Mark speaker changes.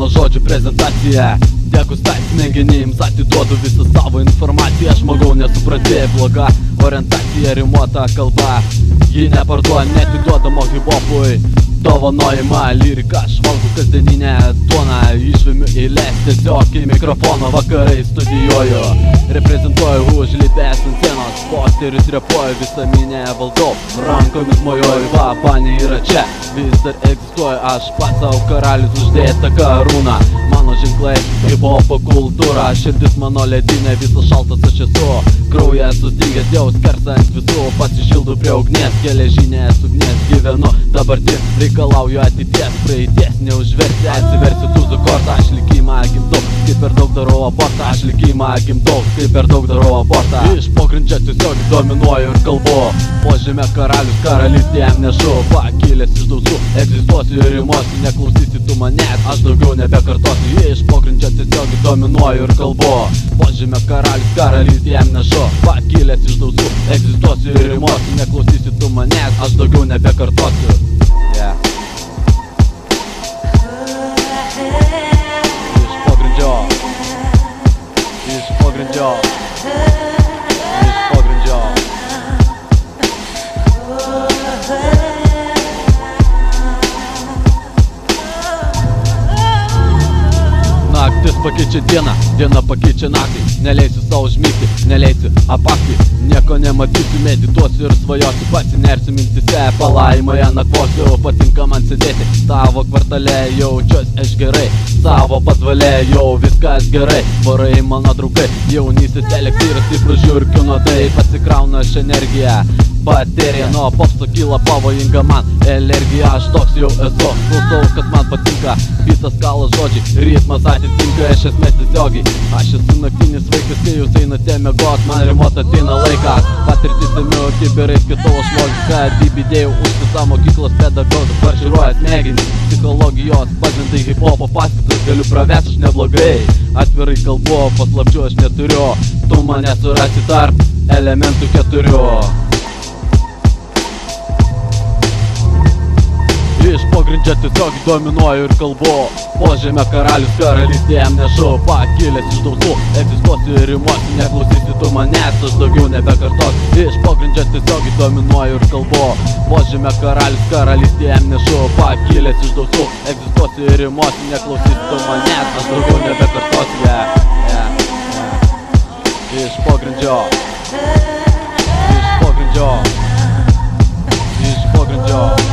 Speaker 1: mano žodžių prezentacija. Degustacija smegenims atiduodu visą savo informaciją. Žmogau nesupratė, bloga orientacija, rimuota kalba. Ji neparduoja, netiduodama hip-hopui dovanojimą. Lyrika žvalgų kasdieninę duoną, išvemiu eilės tiesiog į mikrofoną. Vakarai studijuoju, reprezentuoju užlipęs ant scenos, posterius repuoju, visą minę valdau, rankomis mojuoju. Va, banė yra čia, vis dar egzistuoju, aš pats savo karalius uždėta karūna. Mano ženklai, hip-hopo kultūra, širdis mano ledinė, visas šaltas aš esu. Kraujas sustingęs jau skersant visų, pasišildu prie ugnies, geležinės ugnies gyvenu. Dabartin reikalauju ateities, praeities neužversi, atsiversi tuzų kortą. Aš likimą gimdau, kai per daug darau abortą. Aš likimą gimdau, kai per daug darau abortą. Iš pogrindžio tiesiog dominuoju ir kalbu, požemė karalius, karalystė jam nešu. Pakilęs iš dausų, egzistuosiu ir rimuosiu, neklausysi tu manęs, aš daugiau nebekartosiu. Iš pogrindžio tiesiog dominuoju ir kalbu, požemė karalius, karalystė jam nešu. Pakilęs iš dausų, egzistuosiu ir rimuosiu, neklausysi tu manęs, aš daugiau nebekartosiu. Iš pogrindžio, iš pogrindžio, iš pogrindžio. Naktis pakeičia dieną, diena pakeičia naktį. Neleisiu savo užmygti, neleisiu apakti. Nieko nematysiu, medituosiu ir svajosiu. Pasinersiu mintise, palaimoje nakvosiu. Patinka man sėdėti savo kvartale, jaučiuosi aš gerai. Savo pasvalė jau viskas gerai. Varai mano draugai, jaunysis elektyras, stiprus žiurkių nuodai. Pasikrauna aš energiją, baterija, nuo popso kyla pavojinga man alergija. Aš toks jau esu, klausau, kad man patinka. Bitas kalas žodžiai, ritmas atitinka iš esmės tiesiogiai. Aš esu naktinis vaikas, kai jūs einate miegot, man rimuot ateina laikas. Patirtis semiu kiberais, kitavo šlogiką, dibidėjau užtisą mokyklos pedagogų, parširuoja smegenį. Psichologijos pažintai hip-hopo paskatas, galiu pravest aš neblogai. Atvirai kalbu, paslapčių aš neturiu, tu mane surasi tarp elementų 4. Iš pogrindžio tiesiog dominuoju ir kalbu, požemė karalius, karalystė jam nešu. Pakilęs iš dausų, egzistuosiu ir rimuosiu, neklausysi tu manęs, aš daugiau nebekartosiu. Iš pogrindžio tiesiog dominuoju ir kalbu, požemė karalius, karalystė jam nešu. Pakilęs iš dausų, egzistuosiu ir rimuosiu, neklausysi tu manęs, aš daugiau nebekartosiu. Iš pogrindžio, iš pogrindžio, iš pogrindžio.